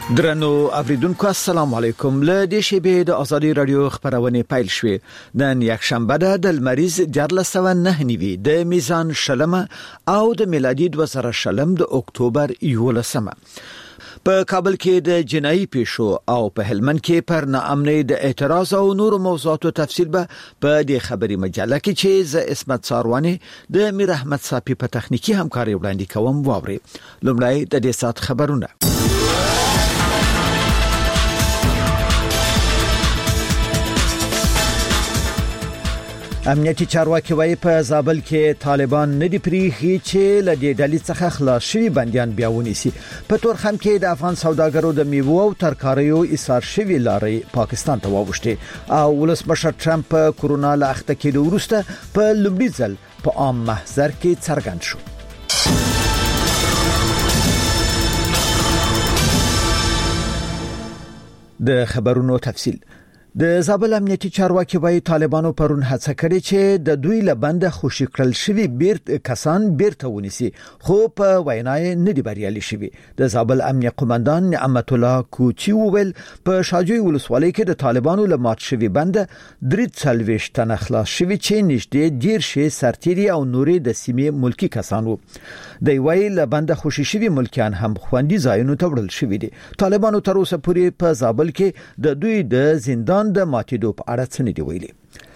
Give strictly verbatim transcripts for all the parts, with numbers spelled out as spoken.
درنو اوریدونکو السلام علیکم. له دې شیبې د ازادي رادیو خبرونه پیل شوې. نن یک شنبه ده د لمریز جرلسو نه نیوي د میزان شلمه او د میلادي دوه زره شلم د اکتوبر یولسمه. په کابل کې د جنایي پیښو او په هلمند کې پر ناامنۍ د اعتراض او نور موضوعاتو تفصیل به په دې خبري مجله کې چې ز اسمت ساروانی د میر احمد صافي په تخنیکی همکاري وړاندې کوم واوري. لومړی د دې سات خبرونه. امنیتي چارواکي وايي په زابل کې طالبان نه دی پریخي چې له دې ډلې څخه خلاص شوي بنديان بیا ونیسي. په تورخم کې د افغان سوداګرو د میوو او ترکاریو ایثار شوي لارې پاکستان ته واوښتي او ولسمشر ټرمپ په کورونا له اخته کېدو وروسته په لومړي ځل په عام محضر کې څرګند شو. د خبرونو تفصیل. د زابل امنیتي چارواکي وايي طالبانو پرون هڅه کړې چې د دوی لبند خوشی کړل شوی بیرت کسان بیرته ونیسي، خو په وینای نه دی بریالي شوی. د زابل امنیه قومندان نعمت الله کوچی وویل په شاجوی ولسوالۍ کې د طالبانو لمات شوی بند درې څلوېښت تنه خلاص شوی چې نږدې ډیر شي سرتيري او نورې د سیمې ملکی کسان وو. د وی لبند خوشی شوی ملکیان هم خوندي ځایونو ته وړل شوی دي. طالبانو تر اوسه پورې په زابل کې د دوی د زندان د ماتېدو په اړه څه نه دی ویلي.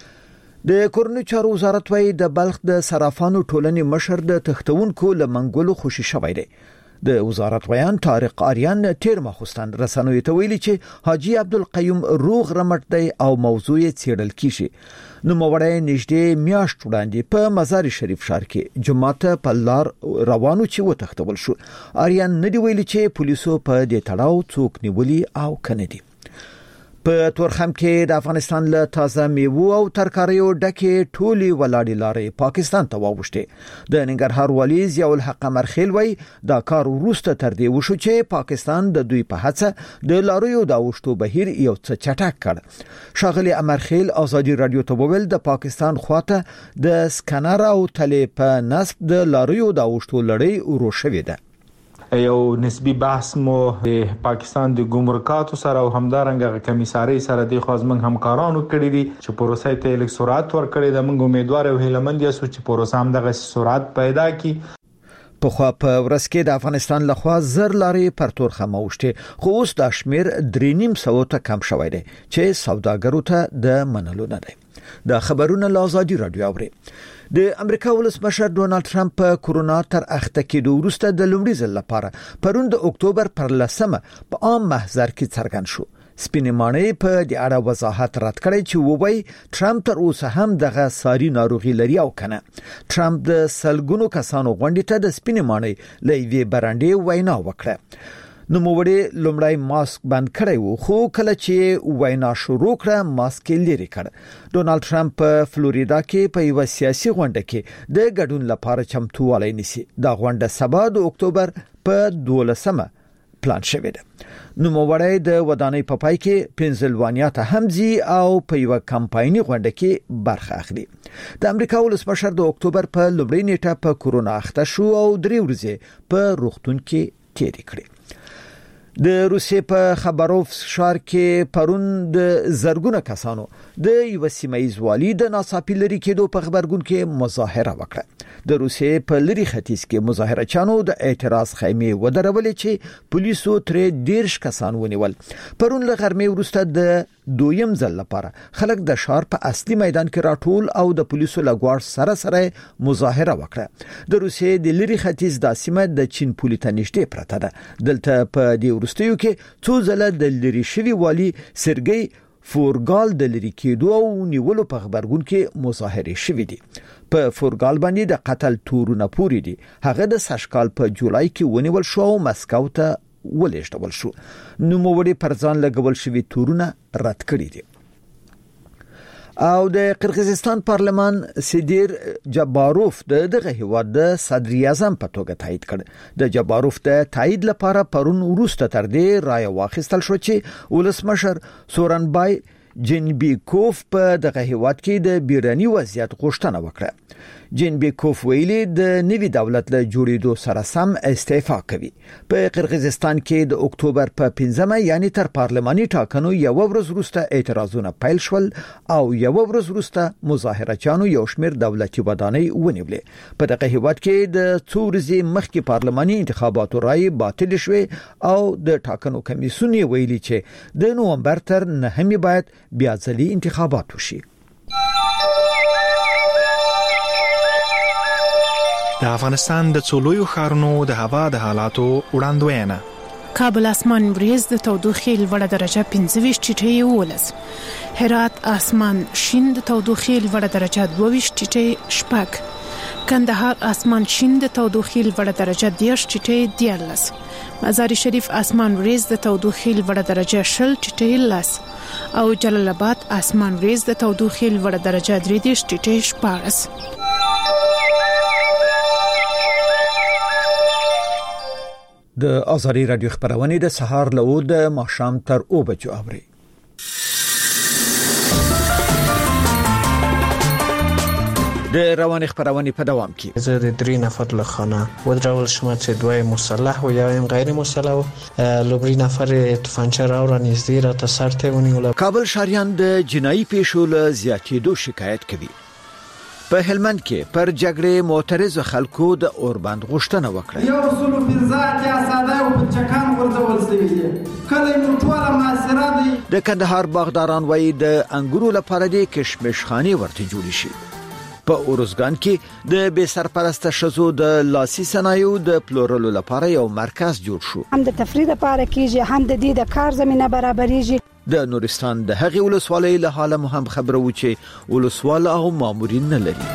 د کورنۍ چارو وزارت وايي د بلخ د صرافانو ټولنې مشر د تختونکو لمنګولو خوشی شوی دی. د وزارت ویان طارق آریان تیر مخستان رسنوي ته ویلي چې حاجی عبدالقیوم روغ رمټ دی او موضوع یې څېړل کیږي. نو موړی نږدې میاشت وړاندې په مزار شریف ښار کې جمعه په لار روانو چې وتښتول شو. آریان نه دی ویلي چې پولیسو په دې تړاو څوک نیولي او کنه دي. په تورخم کې د افغانستان له تازه میوو او ترکاریو ډکه ټولي ولاړې لارې پاکستان ته واوښتې. د ننګرهار والی ضیاء الحق مرخیل وای دا کار وروسته تر دې وشو چې پاکستان د دوی په هڅه د لاریو د اوښتو بهیر یو څه چټک کړ. شاغلی امرخیل ازادي رادیو ته وویل د پاکستان خواته د سکانر او تلې په نسب د لاریو د اوښتو لړۍ ورو شوې ده. یو نسبی بحث مو د پاکستان د ګمرکاتو سره او همدارنګه کمیساري سره د خوازمن همکارانو کړی دي چې پروسې ته لیک سرعت ورکړي. د موږ امیدوار او هیلمند یو چې پروسه هم دغه سرعت پیدا کړي. په خو په ورځ کې د افغانستان لخوا زر لارې پر تورخم اوښتې، خو اوس د شمیر درې نیم سو ته کم شوی دی چې سوداګرو ته د منلو نه دی. د خبرونه له ازادي رادیو اوري. د امریکا ولسمشر ډونالد ټرمپ په کورونا تر اخته کېدو وروسته د لومړي ځل لپاره پرون د اکتوبر پر لسمه په عام محضر کې څرګند شو. سپینې ماڼۍ په دې اړه وضاحت رد کړی چې ووایي ټرمپ تر اوسه هم دغه ساري ناروغي لري او کنه. ټرمپ د سلګونو کسانو غونډې ته د سپینې ماڼۍ له یوې برانډې وینا وکړه. نو موړي لومړی ماسک بند کړی وو، خو کله چې وینا شروع کړه ماسک لري کړ. ډونالد ټرمپ په فلوریدا کې په یو سیاسي غونډه کې د ګډون لپاره چمتووالی نیسي. دا غونډه سبا د اکتوبر په دولسمه پلان شوې ده. نو موړی د ودانۍ په پای کې پنسلوانیا ته همزي او په یو کمپایني غونډه کې برخه اخلي. د امریکا ولسمشر د اکتوبر په لومړۍ نیټه په کورونا اخته شو او درې ورځې په روغتون کې تیرې کړې. د روسیې په خبروف ښار کې پرون د زرګونه کسانو د یو سیمایي والي د ناڅاپي لري کېدو په خبرګون کې مظاهره وکړه. د روسیې په لری ختیځ کې مظاهره چانو د اعتراض خیمه ودرولې چې پولیسو ترې ډیرش کسان ونیول. پرون له غرمې وروسته د دویم ځل لپاره خلک د ښار په اصلي میدان کې راټول او د پولیسو لګوار سره سره مظاهره وکړه. د روسیې د لری ختیځ د سیمه د چین پولي ته نږدې پرته ده. دلته په دې وروستیو کې څو ځله د لری شوی والی سرګي فورګال د لری کېدو او نیولو په خبرګون کې مظاهره شوې دي. په فورګال باندې د قتل تورونه پوری دي. هغه د سشکال په جولای کې ونیول شو او مسکو ته ولېږدول شو. نو موړي پر ځان لګول شوی تورونه رد کړی دي. او د قرغیزستان پارلمان سیدیر جباروف د دغه هیواد د صدر اعظم په توګه تایید کړ. د جباروف د تایید لپاره پرون وروسته تر دې رای واخیستل شو چې ولسمشر سورنبای جنبیکوف په دغه هیواد کې د بیرنی وضعیت غوښتنه وکړه. جین بیکوف ویلي د نوي دولت له جوړېدو سره سم استعفا کوي. په قرغیزستان کې د اکتوبر په پنځمه یعنی تر پارلماني ټاکنو یو ورځ وروسته اعتراضونه پیل شول او یو ورځ وروسته مظاهرچیانو یو شمېر دولتي ودانۍ ونیولې. په دغه هیواد کې د څو ورځې مخکې پارلماني انتخاباتو رایې باطل شوې او د ټاکنو کمیسیون ویلي چې د نومبر تر نهمې باید بیا ځلي انتخابات وشي. د افغانستان د څولویو ښارونو د هوا د حالاتو وړاندوینه. کابل اسمان وریځ د تودوخې لوړه درجه پنځه ویشت ټیټه ولس. هرات اسمان شین د تودوخې لوړه درجه دوه ویشت ټیټه شپږ. کندهار اسمان شین د تودوخې لوړه درجه دېرش ټیټه دیارلس. مزار شریف اسمان وریځ د تودوخې لوړه درجه شل ټیټه لس او جلال آباد اسمان وریځ د تودوخې لوړه درجه درې دېرش ټیټه شپاړس. د ازادي رادیو خبرونه د سهار له د ماښام تر او بجو اوري. د روان خبرونه په دوام کې زه د درې نفر له خانه ودرول شم چې دوی مسلح او یو غیر مسلح لومړی نفر توفانچه راوړ نږدې را تسرته ونیول. کابل شهريان د جنایي پیښو له زیاتېدو شکایت کوي. په هلمند کې پر جګړې معترض خلکو د اوربند غوښتنه وکړه. یو رسول فنزات یا ساده او په چکان ورځول شوی دی. کله نو ټول معاصره دي. د کندهار باغداران وایي د انګورو لپاره د کشمش خاني ورته جوړ شي. په اورزګان کې د بې سرپرسته شزو د لاسي صنایعو د پلورلو لپاره یو مرکز جوړ شو. هم د تفریح لپاره کېږي هم د دې د کار زمينه برابرېږي. د نورستان د هغې ولسوالۍ له حاله مو هم خبره و چې ولسوال او مامورین نه لري.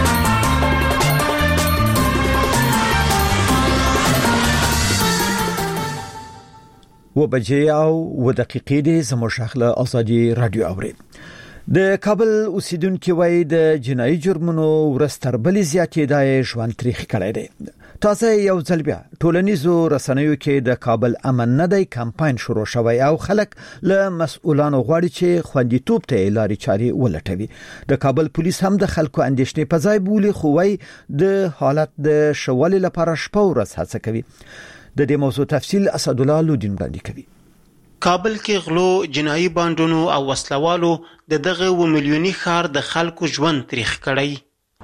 و بجې او و دقیقې د زموږ ازادي رادیو اوري. د کابل اوسیدونکو وای د جنایي جرمونو ورستر بلې زیاتېدای ژوند تاریخ کړی دی. تاسو یو ځل بیا ټولنیزو رسنیو کې د کابل امن نه دی کمپاین شروع شوی او خلک له مسؤلانو غواړي چې خوندیتوب ته لاري چاري ولټوي. د کابل پولیس هم د خلکو اندېښنې په ځای بولي خو وای د حالت د شوالي لپاره شپه ورځ هڅه کوي. د دې موضوع تفصیل اسد الله لودین وړاندې کوي. کابل کې غلو، جنایي بانډونو او وسلوالو د دغه و ملیونی ښار د خلکو ژوند تاریخ کړی.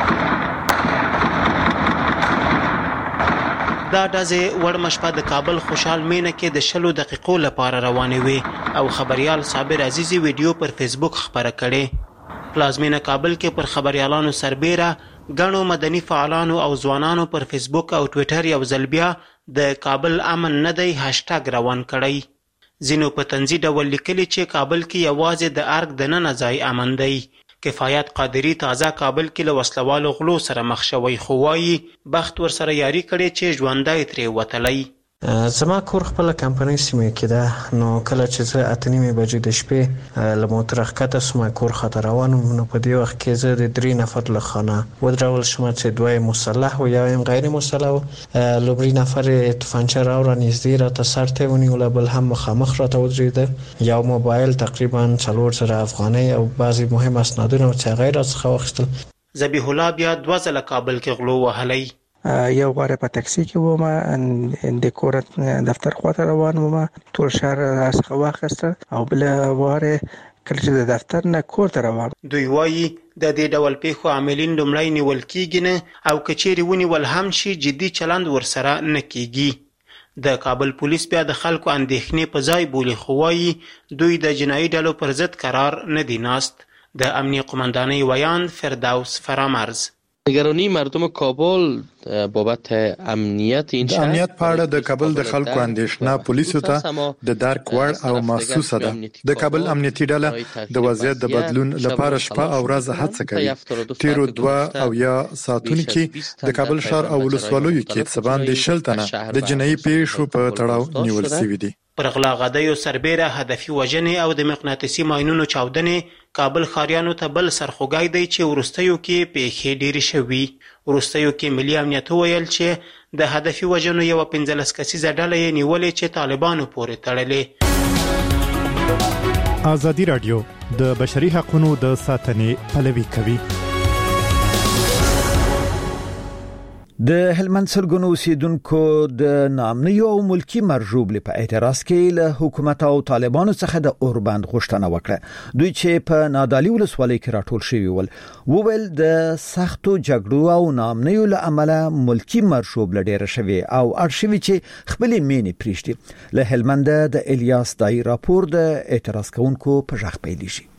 دا ډزې وړمه شپه د کابل خوشحال مینه کې د شلو دقیقو لپاره روانې وې او خبريال صابر عزیزي ویډیو پر فیسبوک خبره کړې. پلازمینه کابل کې پر خبريالانو سربېره غنو مدني فعالانو او ځوانانو پر فیسبوک او ټوئیټر یو ځل بیا د کابل امن نه دی هاشټاګ روان کړی. زینو په تنزي ډول لیکلي چې کابل کې یوازې د ارګ د نن ځای امن دی. کفایت قادری تازه کابل کې له وسلوالو غلو سره مخ شوی خو وایي بخت ور سره یاري کړي چې ژوندای ترې وتلی. زما کور خپل کمپنۍ سیمه کې ده. نو کله چې زه اته نیمې بجې د شپې له موټر ښکته سم کور خاطر روانم نو په دې وخت کې زه د درې نفر له خانه ودرول شم چې دوی مسلح او یو غیر مسلح لومړی نفر توفانچه راوړ نږدې را تسرته ونیول بل هم مخامخ را ته ودرېد. یو موبایل تقریبا څلور زره افغانۍ او بعضی مهم اسنادونه چې غیر څخه واخیستل. ذبیح الله بیا دوه ځله کابل کې غلو وهلی. یو غواره په ټاکسي کې ومه د کور دفتر خواته روان ومه ټول شهر څخه واخیسته او بل واره کله چې د دفتر نه کور ته روان. دوی وایي د دې ډول پیښو عاملین لومړی نیول کیږي نه او کچېرې ونیول هم شي جدي چلند ورسره نه کیږي. د کابل پولیس بیا د خلکو اندېښنې په ځای بولي خو وایي دوی د جنایي ډلو پر ضد قرار نه دي ناست. د امنیه قماندانۍ ویان فردوس فرامرز. نگرانی مردم کابل بابت امنیت این شهر. د امنیت په اړه د کابل د خلکو اندېښنه پولیسو ته د درک وړ او محسوسه ده. د کابل امنیتي ډله د وضعیت د بدلون لپاره شپه او ورځ هڅه کوي. تیرو دوه او یا ساعتونو کې د کابل ښار او ولسوالیو کې څه باندې شل تنه د جنایي پیښو په تړاو نیول شوي دي. پر غلا غدیو سربېره هدفي وژنې او د مقناطیسي ماینونو چاودنې کابل ښاریانو ته بل سرخوږی دی چې وروستیو کې پیښې ډېرې شوي. وروستیو کې ملي امنیت وویل چې د هدفي وژنو یوه پنځلس کسیزه ډله یې نیولې چې طالبانو پورې تړلې. ازادي رادیو د بشري حقوقو د ساتنې پلوي کوي. د هلمند سلګونو اوسیدونکو د نامنیو او ملکی مرجوبلې په اعتراض کې له حکومت او طالبانو څخه د اوربند غوښتنه وکړه. دوی چې په نادعلي ولسوالۍ کې راټول شوي ول وویل د سختو جګړو او نامنیو له امله ملکی مرجوبله ډېره شوې او اړ شوي چې خپلې مینې پریږدي. له هلمند د الیاس دای راپور د اعتراض کوونکو په ژغ پیلې شي.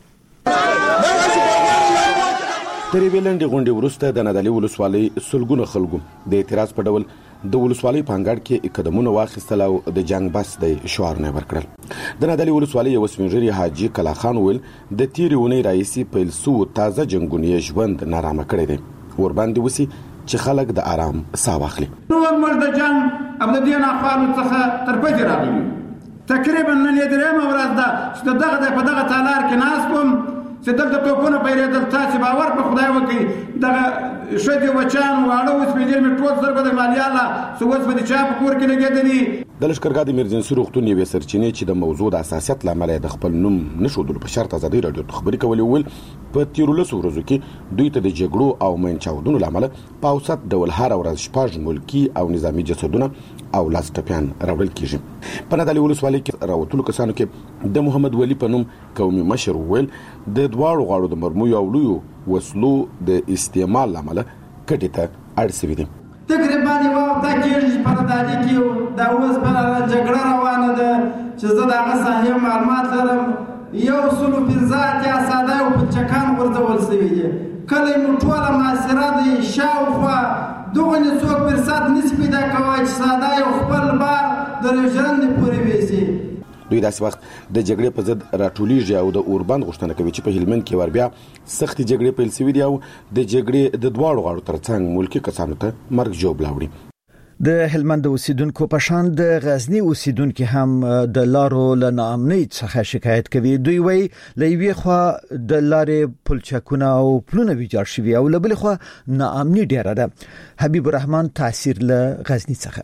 د ریبلند غونډې وروسته د نادعلي ولسوالۍ سلګونه خلکو د اعتراض په ډول د ولسوالۍ په انګړ کې قدمونه واخیستل او د جنگ بس د شعار نه ورکړل. د نادعلي ولسوالۍ یو سپینږیري حاجی کلا خان ویل د تیرې ونې رئیسي پیلسو تازه جنگونی ژوند نارامه کړی دی. ور باندې وسی چې خلک د آرام ساه واخلي. نور مرد جنگ ابد دین افعال څخه تر پدې راغلی. تقریبا نن یې درېمه ورځ ده چې دغه په دغه تالار کې ناس کوم چې دلته توپونه پیرېدل. تاسو باور په خدای وکړئ دغه شدې وچان واړه اوس پیډر می ټول سر په مالیاله سوس په چا په کور کې لګېدلی. د لشکرګاه د ایمرجنسي روغتون یو سرچینې چې د موضوع د اساسیت لامل د خپل نوم نشودل په شرط ازادي رادیو ته خبري کولې ول په تیرولسو ورځو کې دوی ته د جګړو او منچاودونو لامل په اوسط ډول هر ورځ شپږ ملکی او نظامی جسدونه او لاس ټپيان راوړل کیږي. په نادعلي ولسوالۍ کې راوتلو کسانو کې د محمد ولی په نوم قومي مشر ویل د دواړو غاړو د مرمویو او لویو وسلو د استعمال لامل کټی ته اړ شوی دي. تقریبا یو دا کېږي په نادعلي کې دا اوس په جګړه روانه ده چې زه دا غسه معلومات لرم. یو سلو پنځه اتیا ساده او په چکان ورځول شوی دي. کله مو ټوله معاصره دي شاوخوا دغه څوک پر سات نس پیدا کوي چې ساده یو خپل بار د رژند پورې وېسي. دوی داسې وخت د جګړې په ضد راټولیږي او د اوربند غوښتنه کوي چې په هلمند کې ور بیا سختي جګړې پیل شوې دي او د جګړې د دواړو غاړو ترڅنګ ملکی کسانو ته مرګ جوړ لاوړي. د هلمند اوسیدونکو په شان د غزنی اوسیدونکو هم د لارو له ناامنۍ څخه شکایت کوي. دوی وایي لوي خو د لارې پلچکونه او پلونه ویجاړ شوي او له بل خو ناامنۍ ډیره ده. حبیب الرحمن تاثیر له غزنی څخه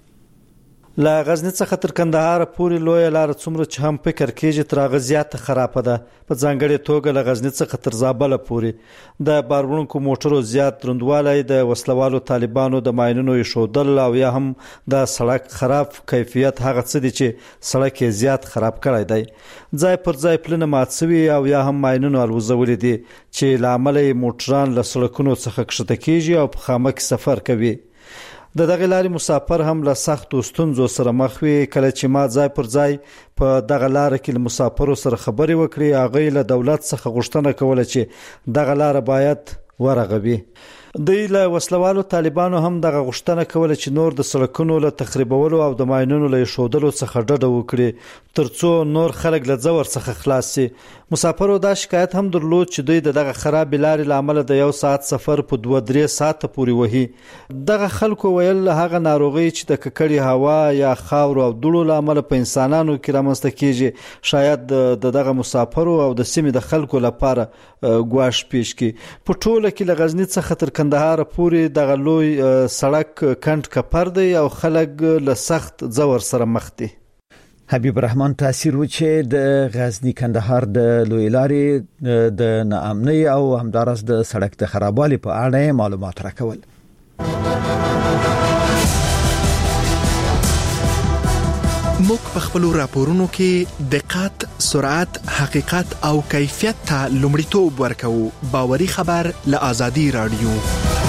لا غزنی څخه تر کندهار پورې لوی لار څومره چې هم فکر کېږي تر غزيات خراب ده. په ځانګړي توګه له غزنی څخه تر زابل پورې د بارونکو موټرو زیات دروندوالی د وسلوالو طالبانو د ماینونو شودل او یا هم د سړک خراب کیفیت هغه څه دي چې سړک زیات خراب کړی دی. ځای پر ځای پلنه ماتسوي او یا هم ماینونو الوزولې دي چې لامل موټران له سړکونو څخه کښته کیږي او په خامه کې سفر کوي. د دغه لارې مسافر هم له سختو ستونزو سره مخ وي. کله چې ما ځای پر ځای په دغه لار کې له مسافرو سره خبرې وکړې هغه له دولت څخه غوښتنه کوله چې دغه لار باید ورغوي. دوی له وسلوالو طالبانو هم دغه غوښتنه کوله چې نور د سړکونو له تخریبولو او د ماینونو له شودلو څخه ډډه وکړي ترڅو نور خلک له ځور څخه خلاص شي. مسافرو دا شکایت هم درلود چې دوی دغه خراب لارې لامل د یو ساعت سفر په دوه درې ساعت پورې وهي. دغه خلکو ویل هغه ناروغي چې د ککړې هوا یا خاور او دوړو لامل په انسانانو کې رامنځته کیږي شاید د دغه مسافرو او د سیمې د خلکو لپاره ګواښ پیښ کړي. په ټوله کې له غزنی څخه تر کندهار پورې دغه لوی سړک کند کپر دی او خلک له سخت ځور سره مخ دي. حبیب الرحمن تاثیر و چې د غزنی کندهار د لوی لارې د ناامنۍ او همدارس د سړک د خرابوالي په اړه معلومات راکول. موږ په خپل راپورونو کې دقت، سرعت، حقیقت او کیفیت ته لومړیتوب ورکوو. باوري خبر له آزادي رادیو.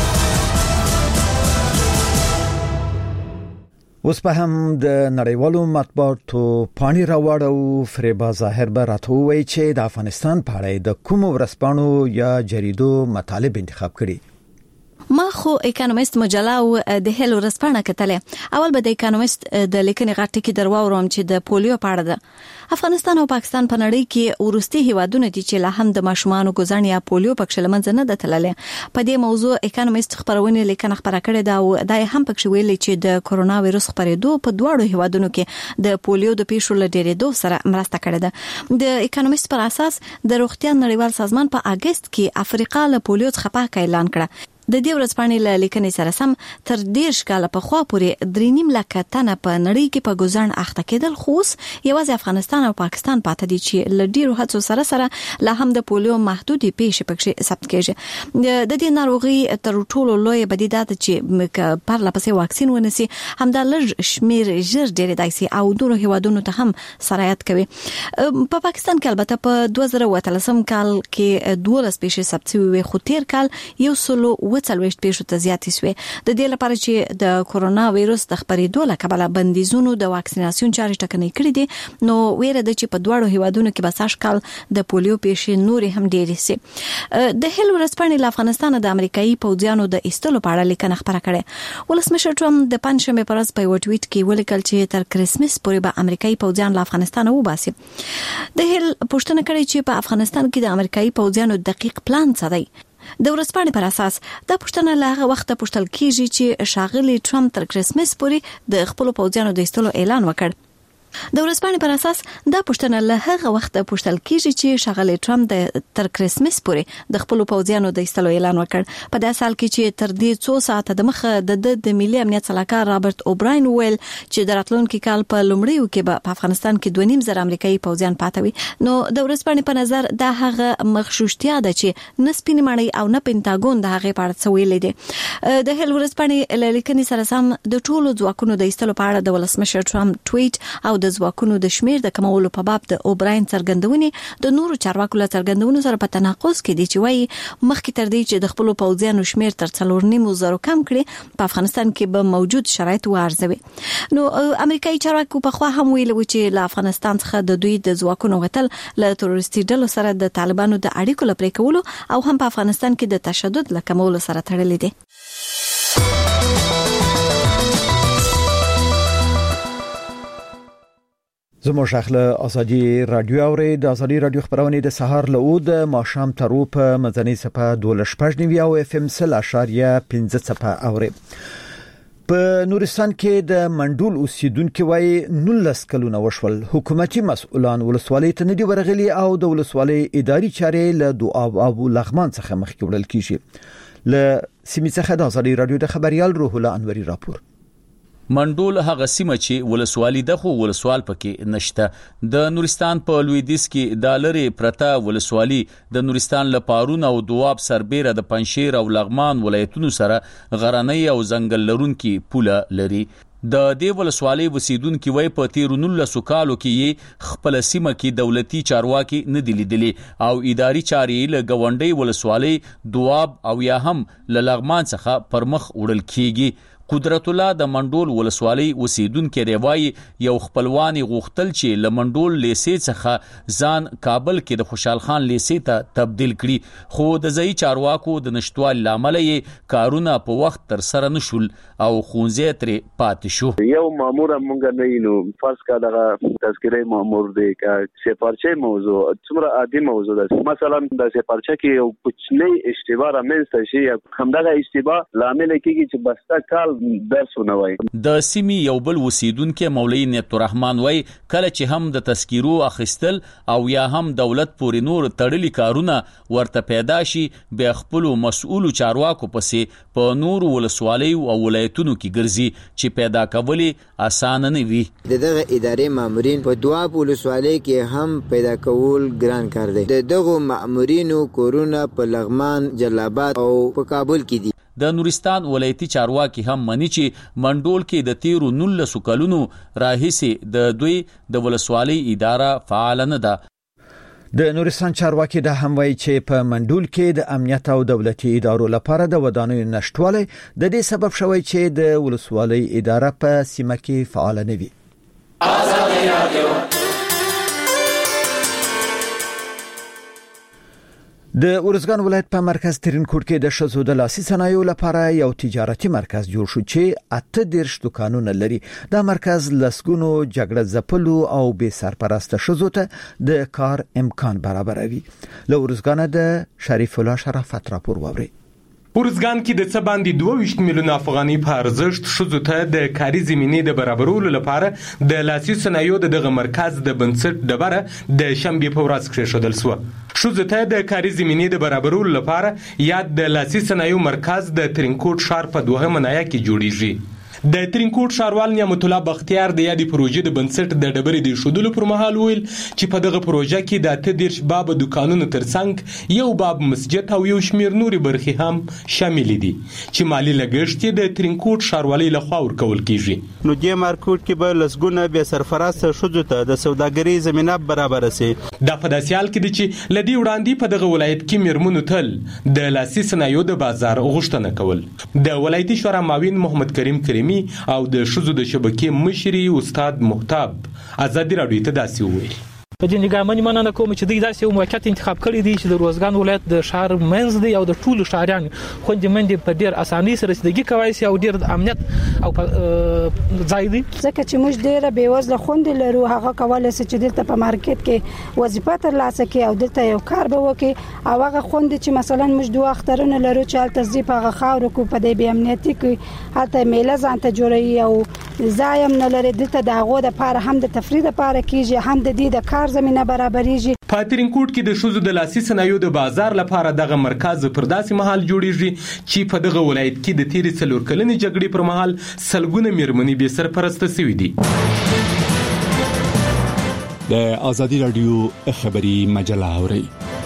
اوس په هم د نړیوالو مطبوعاتو پانی راوړو فریبا ظاهر به راته وایي چې د افغانستان په اړه د کوم ورځپاڼو یا جریدو مطالب انتخاب کړي. ما خو اکونومیست مجله او د هیل ورځپاڼه کتله. اول به د اکونومیست د لیکنې غټ کې درواورم چې د پولیو په اړه ده. افغانستان او پاکستان په نړۍ کې ورستي هیوادونه دي چې له هم د ماشومان ګزن یا پولیو پکښ لمنځه نه ده تللې. په دې موضوع اکونومیست خبرونه لیکنه خبره کړې ده او دا هم پکښ ویلي چې د کورونا وایرس خبرېدو په دواړو هیوادونو کې د پولیو د پیښو لډېرېدو سره مرسته کړې ده. د اکونومیست پر اساس د روغتیا نړیوال سازمان په اگست کې افریقا له پولیو څخه پاک اعلان کړ. د دې ورځپاڼې له لیکنې سره سم تر ډیر کال په خوا پورې درې نیم لک تنه په نړۍ کې په ګزن اخته کېدل، خو یوازې افغانستان او پاکستان پاتې دي چې ل ډیرو هڅو سره سره لا هم د پولیو محدودي پیښې پکې ثبت کېږي. د دې ناروغي تر ټولو لوی بدیده ده چې پر لپسې واکسین ونسي همدا لږ شمیر ژر ډیر دایسي او نورو هیوادونو ته هم سرایت کوي. په پاکستان کې البته په دوه زره او اتلسم کال کې دولس پیښې ثبت شوې، خو تیر کال یو سلو وڅلوېښت پیښو ته زیاتې شوې. د دې لپاره چې د کورونا وایروس د خپرېدو له کبله بندیزونو د واکسیناسیون چارې ټکنۍ کړې دي، نو ویره ده چې په دواړو هیوادونو کې به سږ کال د پولیو پیښې نورې هم ډېرې سي. د هیل ورځپاڼې له افغانستان د امریکایي پوځیانو د ایستلو په اړه لیکنه خپره کړې. ولسمشر ټرمپ د پنځشنبې په ورځ په یو ټویټ کې ولیکل چې تر کرسمس پورې به امریکایي پوځیان له افغانستان وباسي. د هیل پوښتنه کړې چې په افغانستان کې د امریکایي پوځیانو دقیق پلان څه دی. د ورځپاڼې پر اساس دا پوښتنه له هغه وخته پوښتل کیږي چې شاغلي ټرمپ تر کرسمس پورې د خپل پوځیانو د ایستلو اعلان وکړ. د ورځپاڼې پر اساس دا پوښتنه له هغه وخته پوښتل کیږي چې شاغلي ټرمپ د تر کرسمس پورې د خپل پوځیانو د ایستلو اعلان وکړ. په داسې حال کې چې تر دې څو ساعته د مخه د د ملي امنیت سلاکار رابرټ اوبراین ویل چې د راتلونکي کال په لومړیو کې به په افغانستان کې دوه نیم زره امریکایي پوځیان پاتې وي. نو د ورځپاڼې په نظر دا هغه مخشوشتیا ده چې نه سپینې ماڼۍ او نه پینټاګون د هغې په اړه څه ویلي دي. د هیل ورځپاڼې له لیکنې سره سم د ټولو ځواکونو د ایستلو په اړه د ولسمشر ټرمپ ټویټ او د ځواکونو د شمیر د کمولو په باب د اوبراین څرګندونې د نورو چارواکو له څرګندونو سره په تناقض کې دي چې وایي مخکې تر دې چې د خپل پوځیانو شمیر تر څلور نیم زره کم کړي په افغانستان کې به موجود شرایط وارزوي. نو امریکایي چارواکو په خوا هم ویل چې له افغانستان څخه د دوی د ځواکونو غتل له تروریستي ډلو سره د طالبانو د اړیکو لپاره کولو او هم په افغانستان کې د تشدد له کمولو سره تړلې دي. زموږ اخله ازادي رادیو اوري د ازادي رادیو خبرونه د سهار له د ماشام ترو په مدني صفه دولش پښنی او اف ام سل اشاریه پنځه صفه اوري. په نورستان کې د منډول اوسیدونکو وای نولس کلونه وشول حکومتي مسؤلان ولسوالۍ ته ندي ورغلي او د ولسوالۍ اداري چارې له دعا او لغمان څخه مخکې وړل کیږي. له سیمې څخه د ازادي رادیو د خبريال روح الله انوري راپور. منډول هغه سیمه چې ولسوالۍ د خو ولسوال پکې نشته. د نورستان په لویدیس کې د لری پرتا ولسوالۍ د نورستان لپارون او دواب سربېره د پنشیر او لغمان ولایتونو سره غرنۍ او ځنګل لرونکي پوله لري. د دې ولسوالۍ وسیدونکو وای په تیر نولس کالو کې خپل سیمه کې دولتي چارواکي نه دي لیدلي او اداري چارې له غونډۍ ولسوالۍ دواب او یا هم له لغمان څخه پرمخ وړل کیږي. قدرت الله د منډول ولسوالۍ اوسیدونکو ریوای یو خپلوانی غوښتل چې لمنډول لیسې څخه ځان کابل کې د خوشحال خان لیسې ته تبدیل کړي، خو د ځای چارواکو د نشټوال لامل یې کارونه په وخت تر سره نشول او خونځې ترې پاتې شو. یو مامور مونږ نه یلو فرض کا دغه تذکره مامور دی کا سپارچه موضوع څومره عادي موضوع ده. مثلا د سپارچه کې یو کوچنی اشتباه رامنځته شي همدغه اشتباه لامل کېږي چې بسته کال درسونه وای. د سیمې یو بل وسیدونکو مولوی نیت الرحمن وای کله چې هم د تذکیرو اخیستل او یا هم دولت پورې نور تړلي کارونه ورته پیدا شي به خپل مسؤل چارواکو پسې په نور ولسوالۍ او ولایتونو کې ګرځي چې پیدا کولی اسانه نه وي. دغه ادارې مامورین په دواب ولسوالۍ کې هم پیدا کول ګران کار دی. دغه مامورینو کورونه په لغمان، جلال او په کابل کې دي. د نورستان ولایتي چارواکي هم مني چې منډول کې د تیرو نولس کلونو راهیسې د دوی د ولسوالۍ اداره فعال نه ده. د نورستان چارواکي دا هم وایي چې په منډول کې د امنیت او دولتي ادارو لپاره د ودانیو نشټوالی د دې سبب شوی چې د ولسوالۍ اداره په سیمه کې فعال نه وي. ازادي رادیو د اورزګان ولایت په مرکز ترینکوټ کې د شزو د لاسي صنایعو لپاره یو تجارتي مرکز جوړ شو چې اته دیرش دکانونه لري. دا مرکز لسګونو جګړه ځپلو او بې سرپرسته شزو ته د کار امکان برابروي. له اورزګان د شریف الله شرافت راپور ووري. ورزګان کې د څه باندې دوه ویشت میلیونه افغانۍ په ارزښت ښځو ته د کاري زمینې د برابرولو لپاره د لاسي صنایعو د دغه مرکز د بنسټ ډبره د شنبې په ورځ کېښودل شوه. ښځو ته د کاري زمینې د برابرولو لپاره یا د لاسي صنایعو مرکز د ترینکوټ ښار په دوهمه ناحیه کې جوړیږي. د ترینکوټ ښاروال نعمت الله بختیار د یادې پروژې د بنسټ د ډبرې د ایښودلو پر مهال ویل چې په دغه پروژه کې د اته دېرش بابه دوکانونو ترڅنګ یو باب مسجد او یو شمېر نورې برخې هم شاملې دي چې مالي لګښت یې د ترینکوټ ښاروالۍ لخوا ورکول کیږي. نو دې مارکوټ کې به لسګونه بې سرفراسته ښځو ته د سوداګرۍ زمینه برابره سي. دا په داسې حال کې دی چې له دې وړاندې په دغه ولایت کې میرمنو تل د لاسي صنایعو د بازار غوښتنه کول. د ولایتي شورا معاون محمد کریم کریمي او د ښځو د شبکې مشري استاد محتاب ازادي راډیو ته داسې وویل. په دې نګامنې مننه کوم چې دوی داسې یو موقعیت انتخاب کړی دی چې د روزګان ولایت د ښار منځ دی او د ټولو ښاریانو خوندې منډې په ډېر اسانۍ سره رسیدګي کولی شي او ډېر د امنیت او ځای دی. ځکه چې موږ ډېره بېوزله خوندې لرو هغه کولی شي چې دلته په مارکیټ کې وظیفه ترلاسه کړي او دلته یو کار به وکړي او هغه خوندې چې مثلا موږ دوه اخترونه لرو چې هلته ځي په هغه خاورو کې په دې بې امنیتي کې هلته میله ځان ته جوړوي او ځای هم نه لري. دلته د هغو دپاره هم د تفریح دپاره کېږي هم د دې د کار زمینه برابرېږي. په ترینکوټ کې د ښځو د لاسي صنایعو د بازار لپاره دغه مرکز پر داسې مهال جوړیږي چې په دغه ولایت کې د تیرې څلور کلنې جګړې پر مهال سلګونه میرمنې بې سرپرسته شوې دي. د ازادي راډیو خبري مجله اورئ.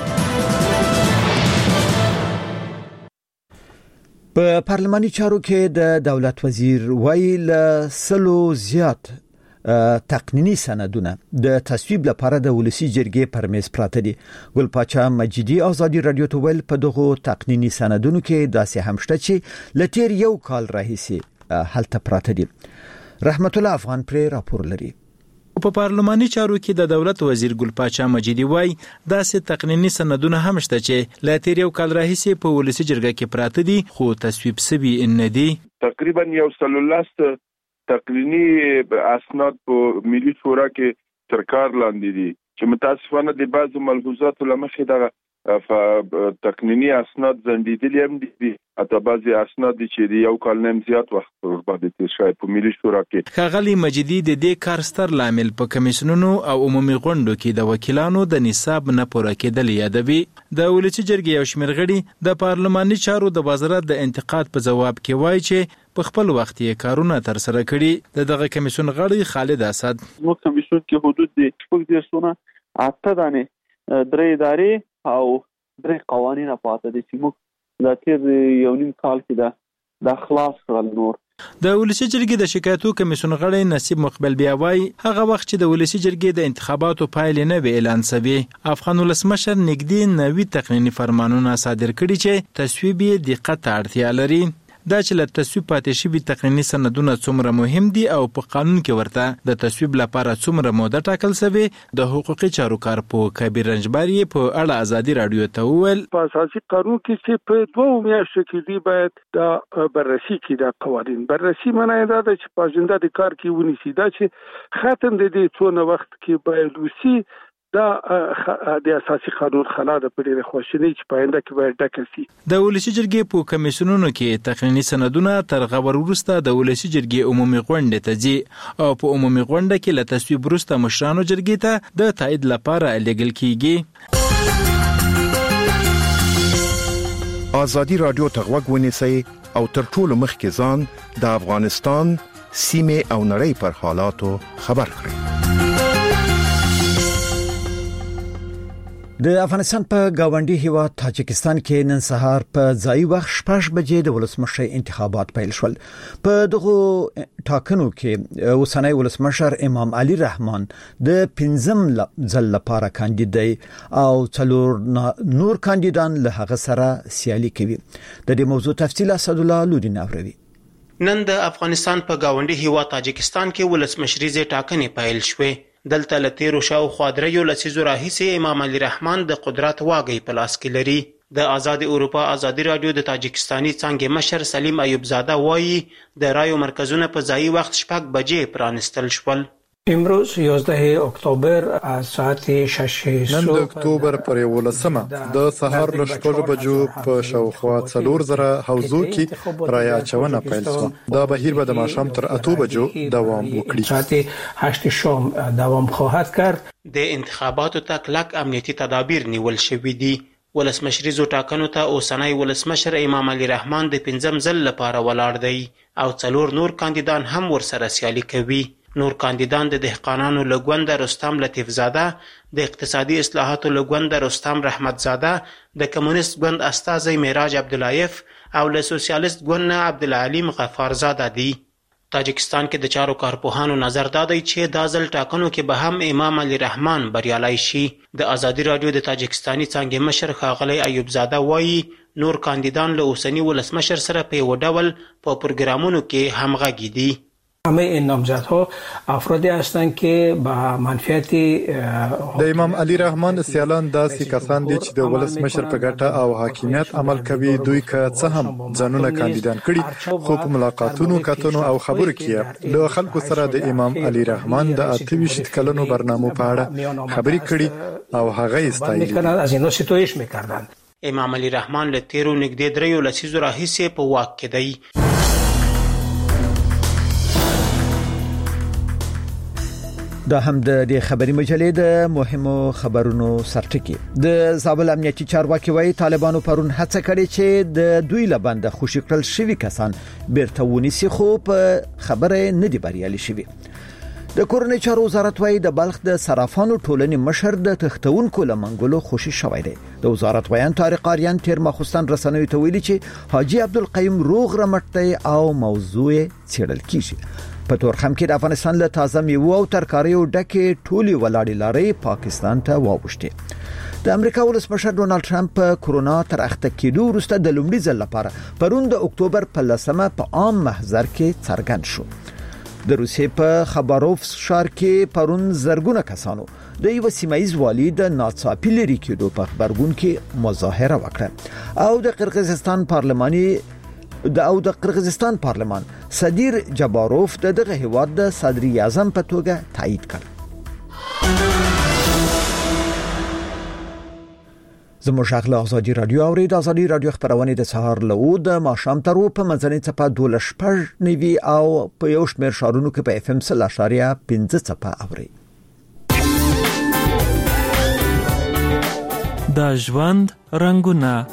په پارلماني چارو کې د دولت وزیر وایي له سلو زیات تقنینی سندونه د تصویب لپاره د ولسی جرګې پر میز پراته دي. ګل پاچا مجیدی ازادي رادیو ته ویل په دغه تقنینی سندونو کې داسې هم شته چې لتیر یو کال راهیسي هلته پراته دي. رحمت الله افغان پر راپور لري. په پارلماني چارو کې د دولت وزیر ګل پاچا مجیدی وای داسې تقنینی سندونه هم شته چې لتیر یو کال راهیسي په ولسی جرګه کې پراته دي خو تصویب سوي نه دي. تقریبا یو سلولاست تقنینی اسناد په ملي شورا کې تر کار لاندې دي چې متاسفانه د بعضو ملحوظاتو لمخې د تقنینی اسناد زندیدلی هم دي اته بعضي اسناد چې یو کال نیم زیات وخت باندې تیر شوی په ملي شورا کې. ښاغلي مجیدی د دې کار ستر لامل په کمیسیونونو او عمومي غونډو کې د وکیلانو د نصاب نه پوره کېدل یادوي. د ولسی جرګې یو شمېر غړي د پارلماني چارو د وزارت د انتقاد په ځواب کې وایي چې په خپل وخت یې کارونه تر سره کړي. د دغه کمیسیون غړي خالد اسد نو کمیسیون کې حدود د شپږ دیرشونه اته دانې درې ادارې او درې قوانین پاتې دي چې موږ د تیر یو نیم کال کې د د خلاص کړل. نور د ولسی جرګې د شکایتو کمیسیون غړي نصیب مقبل بیا وایي هغه وخت چې د ولسی جرګې د انتخاباتو پایلې نه وی اعلان شوي افغان ولسمشر نږدې نوي تقنینی فرمانونه صادر کړي چې تصویب یې دقت ته اړتیا لري. دا چې له تصویب پاتې شوي تقنیني سندونه څومره مهم دي او په قانون کې ورته د تصویب لپاره څومره موده ټاکل شوی د حقوقي چارو کارپو کبیر رنجباری په اړه ازادي رادیو ته وویل په اساسي قانون کې چې په دوه میاشتو کې دی باید د بررسي کې د قوانین بررسي معنی دا ده چې په اجنډا د کار کې ونیسي دا چې ختم د دې څونه وخت کې باید وسی دا د اساسي قانون خلا د پرې خوشنۍ چې پاینده کې باید ډکه شي. د ولسی جرګې په کمیسیونونو کې تقنینی سندونه تر غور وروسته د ولسی جرګې عمومي غونډه ته ځي او په عمومي غونډه کې له تصویب وروسته مشرانو جرګې ته د تایید لپاره لیږل کیږي. ازادي رادیو ته غوږ ونیسئ او تر ټولو مخکې ځان د افغانستان سیمه او نړۍ پر حالاتو خبر کړئ. د افغانستان په گاونډي هیواد تاجکستان کې نن سهار په ځای وخت شپږ بجې د ولسمشر انتخابات پیل شول. په دغه ټاکنو کې اوسنۍ ولسمشر امام علي رحمان د پنځم ځل لپاره کاندید او څلور نور کاندیدان له هغه سره سیالي کوي. د دې موضوع تفصیل اسد الله لودین اوروي. نن د افغانستان په گاونډي هیواد تاجکستان کې ولسمشریزه ټاکنې پیل شوې. دلته لتیرو شاو خادریو لسیزو راهیسي امام علي رحمان د قدرت واګي په لاس کې لري. د آزاد اروپا ازادي رادیو د تاجکستاني څنګه مشر سلیم ایوب زاده وایي د رایو مرکزونه په ځای وخت شپږ بجې پرانستل شول. امروز یازده اکتبر از ساعت شش نن د اکتوبر پر یولسمه د سهار له شپږ بجو په شاوخوا څلور زره حوزو کې رایا چونه پیل شو. دا بهیر به د ماښام تر اته بجو دوام وکړي. ساعت هشت شام دوام خواهد کرد. د انتخاباتو ته کلک امنیتي تدابیر نیول شوي دي. ولسمشریزو ټاکنو ته اوسنی ولسمشر امام علي رحمان د پنځم ځل لپاره ولاړ دی او څلور نور کاندیدان هم ورسره سیالي کوي. نور کاندیدان د دهقانانو لګوند رستم لطیف زاده، د اقتصادي اصلاحاتو لګوند رستم رحمت زاده، د کمونیست ګوند استازی معراج عبداللایف او له سوسیالیست ګوند عبدالعلیم غفار زاده دي. تاجکستان کې د چارو کارپوهانو نظر دادی چې دا ځل ټاکنو کې به هم امام علي رحمان بریالی شي. د ازادي رادیو د تاجکستاني څانګې مشر ښاغلی ایوب زاده وایي نور کاندیدان له اوسني ولسمشر سره په یو ډول په پروګرامونو کې همغږي دي. همه این نامزدها افرادی هستند که با منفعت د امام علي رحمان سیالان داسې کسان دي چې د ولسمشر په ګټه او حاکمیت عمل کوي. دوی که څه هم ځانونه کاندیدان کړي خو په ملاقاتونو کتنو او خبرو کې له خلکو سره د امام علي رحمان د اته ویشت کلونو برنامو په اړه خبرې کړي او هغه یې ستایلي. از اینو ستایش میکردند. امام علي رحمان له تیرو نږدې دریو لسیزو راهیسې په واک کې دی. دا هم د دې خبري مجلې د مهمو خبرونو سرټکی. د زابل امنیتي چارواکي وایي طالبانو پرون هڅه کړې چې د دوی لبند خوشی کړل شوی کسان بیرته ونیسي خو په خبره نه دی بریالي شوی. د کورنۍ چارو وزارت وایي د بلخ د صرافانو ټولنې مشر د تختونکو لمنګلو خوشی شوی دی. د وزارت ویان طارق آریان تیر مخستان رسنوي ته ویلي چې حاجی عبدالقیوم روغ رمټ دی او موضوع څېړل کیږي. په تورخم کې د افغانستان له تازه میوه او ترکاریو ډکه ټولي ولاړې لارې پاکستان ته واوښتې. د امریکا ولسمشر ډونالد ټرمپ په کورونا تر اخته کېدو وروسته د لومړي ځل لپاره پرون د اکتوبر په لسمه په عام محضر کې څرګند شو. د روسیې په خباروف ښار کې پرون زرګونه کسانو د یو سیمایز والي د ناڅاپي لري کېدو په خبرګون کې مظاهره وکړه او د قرغیزستان پارلماني د او د قرغیزستان پارلمان صدیر جباروف د دغه هیواد د صدر اعظم په توګه تایید کړ. زموږ غږ له ازادي رادیو او د ازادي رادیو خبرونه د سهار له او د ماښام تر په منځنۍ څپه دوه شپږ نیوي او په یو شمېر شهرونو کې په اف ام سل اشاریه پنځه څپه اوري. د ژوند رنگونه.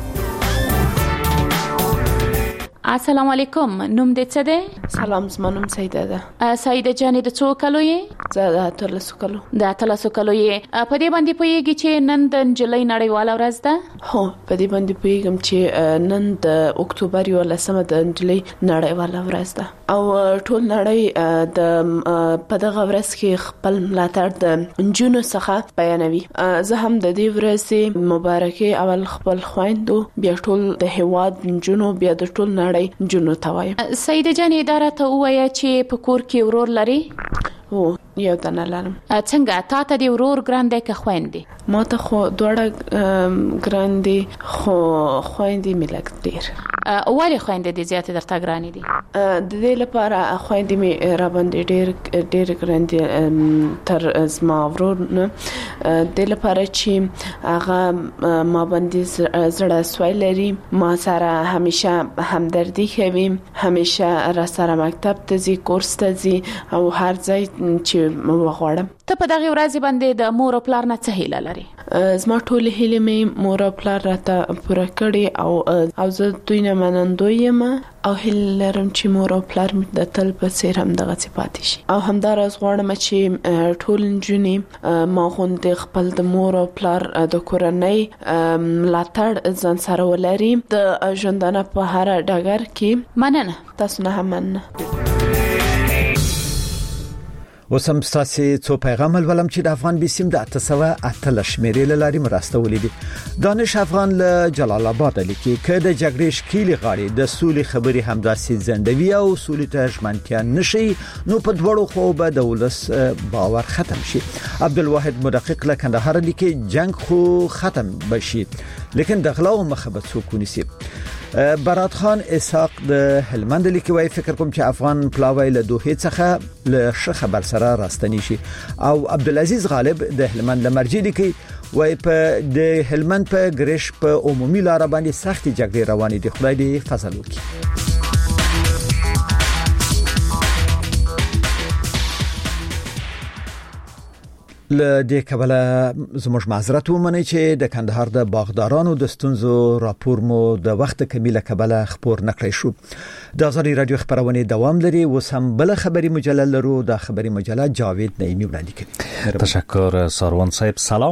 السلام علیکم. نوم دې څه دی؟ سلام، زما نوم سیده ده. سیده جانې د څو کلو یې؟ زه د اتلسو کلو. د اتلسو کلو یې. په دې باندې پوهیږي چې نن د نجلۍ نړیواله ورځ ده؟ هو، په دې باندې پوهیږم چې نن د اکتوبر یولسمه د نجلۍ نړیواله ورځ ده او ټول نړۍ د په دغه ورځ کې خپل ملاتړ د نجونو څخه بیانوي. زه هم د دې ورځې مبارکي اول خپل خویندو، بیا ټول د هیواد نجونو، بیا د ټول نړۍ جنو توایم. سیده جان اداره ته وایا چې په کور کې ورور لري؟ او یو دنه لرم. څنګه تا ته دی ورور ګران دی که خويندې؟ ما ته خو دوړه ګران دي خو خويندې ملک ډیر. ولی خويندې دي زیات درته ګران دي؟ د دې لپاره خويندې می را باندې ډیر ډیر ګران دي تر زما ورور نه. د لپاره چې هغه ما باندې زړه سوال لري، ما سره همیشه همدردی کوي، همیشه را سره مکتب ته ځي، کورس ته ځي او هر ځای چې وغواړم. ته په دغه ورځ باندې د مور او پلار نه څه هیله لري؟ زما ټول هیله مې مور او پلار راته پوره کړي او او زه دوی نه منندوی یم او هیله لرم چې مور او پلار مې د تل په څیر هم دغه صفات شي او همداراز غواړم چې ټول نجونې ما غوندې خپل د مور او پلار د کورنۍ ملاتړ ځان سره ولري د ژوندانه په هر ډګر کې. مننه. تاسو نه هم مننه. وسم ستاسو څو پیغام ولوم چې د افغان بیسیم د اته سوه اتلس شمیرې لاري مرسته ولیدي. دانش افغان له جلال آباد لیکي چې د جګړې شکیل غاړي د سولې خبري همداسې زندوی او سولې ته ژمنتیا نشي نو په دوړو خو به د ولس باور ختم شي. عبدالواحد مدقق له کندهار لیکي جنگ خو ختم بشي لیکن د غلا او مخبت څوک ونیسي. برات خان اسحاق د هلمند لیکوي فکر کوم چې افغان پلاوی له دوه څخه له ش خبر سره راستنی شي او عبدالعزيز غالب د هلمند لمرجي لیکي وای په د هلمند په ګریش په عمومي لار باندې سختي جګړې روانې دي خدای دې فضل وکړي. له دې کبله زموږ معذرت ومنئ چې د کندهار د باغدارانو د ستونزو راپور مو د وخت کمیله کبله خبر نکړی شو. د ازادي رادیو خبرونه دوام لري و سم بل خبري مجله لرو د خبري مجله جاوید نعیمی وړاندې کوي. تشکر ساروان صاحب. سلام.